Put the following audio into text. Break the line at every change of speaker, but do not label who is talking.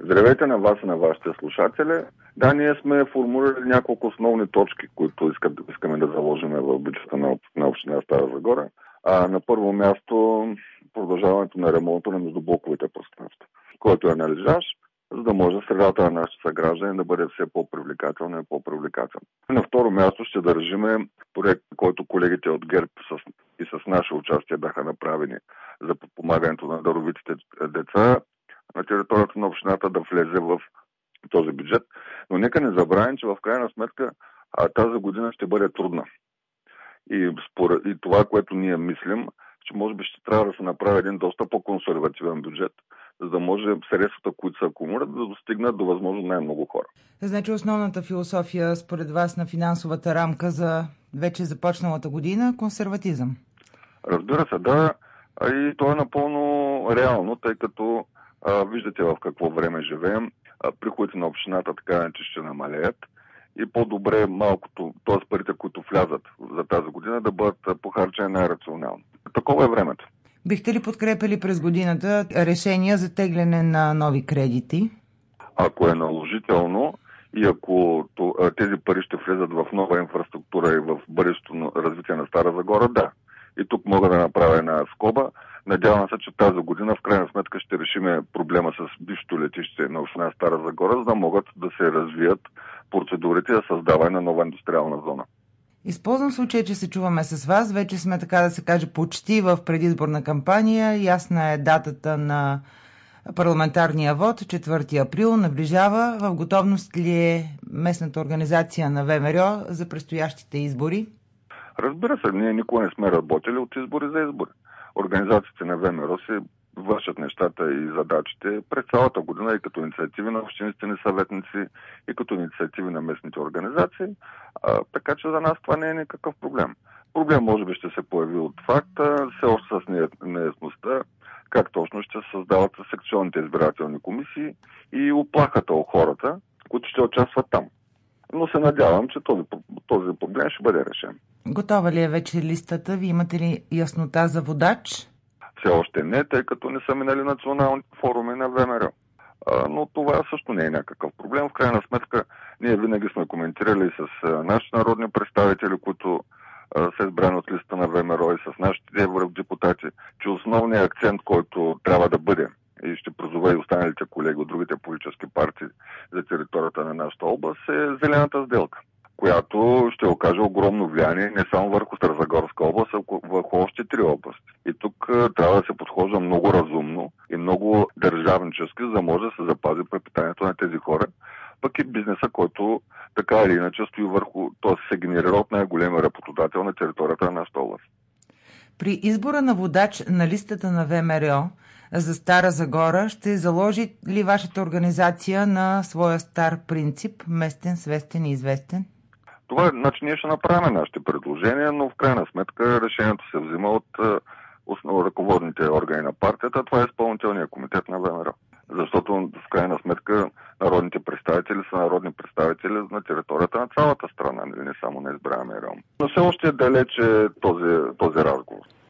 Здравейте на вас и на вашите слушатели. Да, ние сме формулирали няколко основни точки, които искаме да заложим в бюджета на община Стара Загора. На първо място продължаването на ремонта на междублоковите пространства, който е належащ, за да може средата на нашите съграждани да бъде все по-привлекателна и по-привлекателна. На второ място ще държиме проект, който колегите от ГЕРБ и с наше участие бяха направени за подпомагането на даровитите деца на територията на общината да влезе в този бюджет. Но нека не забравим, че в крайна сметка тази година ще бъде трудна. И това, което ние мислим, че може би ще трябва да се направи един доста по-консервативен бюджет, за да може средствата, които се акумулират, да достигнат до възможно най-много хора.
Значи основната философия според вас на финансовата рамка за вече започналата година – консерватизъм?
Разбира се, да. И то е напълно реално, тъй като виждате в какво време живеем. Приходите на общината така че ще намалеят и по-добре малкото, т.е. парите, които влязат за тази година, да бъдат похарчени най-рационално. Такова е времето.
Бихте ли подкрепили през годината решения за тегляне на нови кредити?
Ако е наложително и ако тези пари ще влезат в нова инфраструктура и в бъдещето развитие на Стара Загора, да. И тук мога да направя една скоба. Надявам се, че тази година в крайна сметка ще решиме проблема с бившето летище на община Стара Загора, за да могат да се развият процедурите за създаване на нова индустриална зона.
Използвам случая, че се чуваме с вас. Вече сме, така да се каже, почти в предизборна кампания. Ясна е датата на парламентарния вод, 4 април, наближава. В готовност ли е местната организация на ВМРО за предстоящите избори?
Разбира се, ние никога не сме работили от избори за избори. Организациите на ВМРО се вършат нещата и задачите през цялата година и като инициативи на общинските ни съветници, и като инициативи на местните организации. Така че за нас това не е никакъв проблем. Проблем може би ще се появи от факта, все още с неясността, как точно ще се създават секционните избирателни комисии и уплахата у хората, които ще участват там. Но се надявам, че този проблем ще бъде решен.
Готова ли е вече листата? Ви имате ли яснота за водач?
Все още не, тъй като не са минали националните форуми на ВМРО. Но това също не е някакъв проблем. В крайна сметка, ние винаги сме коментирали с нашите народни представители, които са избрани от листа на ВМРО и с нашите евродепутати, че основният акцент, който трябва да бъде и ще призова и останалите колеги от другите политически партии за територията на нашата област, е зелената сделка, която ще окаже огромно влияние не само върху Старозагорска област, а върху още 3 области. И тук трябва да се подхожда много разумно и много държавнически, за да може да се запази препитанието на тези хора, пък и бизнеса, който така или иначе стои върху, т.е. се генерира от най-големия работодател на територията на нашата област.
При избора на водач на листата на ВМРО за Стара Загора ще заложи ли вашата организация на своя стар принцип местен, свестен и известен?
Това значи ние ще направим нашите предложения, но в крайна сметка решението се взима от ръководните органи на партията. Това е изпълнителният комитет на ВМРО. Защото в крайна сметка народните представители са народни представители на територията на цялата страна, не само на избраемия район. Но все още е далече този разговор.